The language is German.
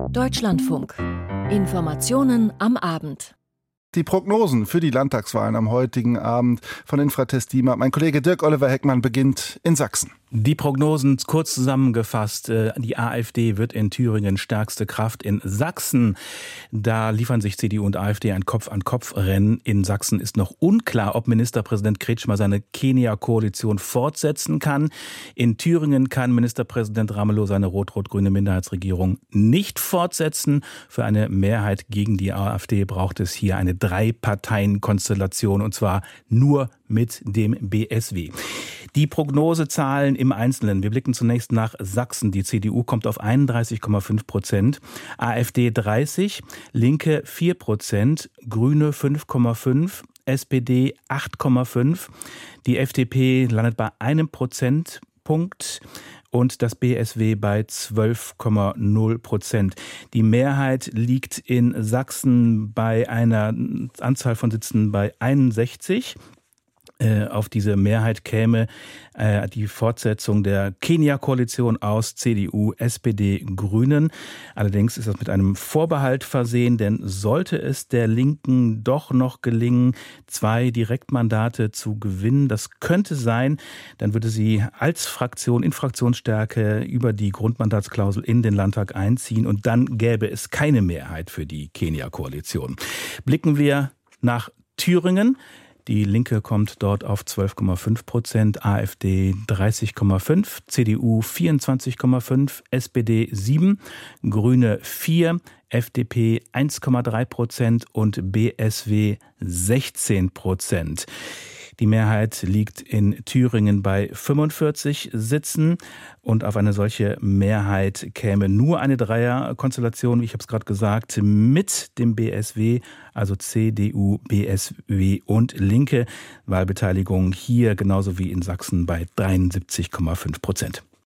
Deutschlandfunk. Informationen am Abend. Die Prognosen für die Landtagswahlen am heutigen Abend von Infratest DIMAP. Mein Kollege Dirk-Oliver Heckmann beginnt in Sachsen. Die Prognosen kurz zusammengefasst. Die AfD wird in Thüringen stärkste Kraft. In Sachsen, da liefern sich CDU und AfD ein Kopf-an-Kopf-Rennen. In Sachsen ist noch unklar, ob Ministerpräsident Kretschmer seine Kenia-Koalition fortsetzen kann. In Thüringen kann Ministerpräsident Ramelow seine rot-rot-grüne Minderheitsregierung nicht fortsetzen. Für eine Mehrheit gegen die AfD braucht es hier eine Drei-Parteien-Konstellation, und zwar nur mit dem BSW. Die Prognosezahlen im Einzelnen. Wir blicken zunächst nach Sachsen. Die CDU kommt auf 31,5%, AfD 30%, Linke 4%, Grüne 5,5%, SPD 8,5%. Die FDP landet bei 1 Prozentpunkt und das BSW bei 12,0%. Die Mehrheit liegt in Sachsen bei einer Anzahl von Sitzen bei 61. Auf diese Mehrheit käme die Fortsetzung der Kenia-Koalition aus CDU, SPD, Grünen. Allerdings ist das mit einem Vorbehalt versehen, denn sollte es der Linken doch noch gelingen, 2 Direktmandate zu gewinnen, das könnte sein, dann würde sie als Fraktion in Fraktionsstärke über die Grundmandatsklausel in den Landtag einziehen und dann gäbe es keine Mehrheit für die Kenia-Koalition. Blicken wir nach Thüringen. Die Linke kommt dort auf 12,5%, AfD 30,5%, CDU 24,5%, SPD 7%, Grüne 4%, FDP 1,3% und BSW 16%. Die Mehrheit liegt in Thüringen bei 45 Sitzen und auf eine solche Mehrheit käme nur eine Dreierkonstellation, wie ich habe es gerade gesagt, mit dem BSW, also CDU, BSW und Linke. Wahlbeteiligung hier genauso wie in Sachsen bei 73,5%.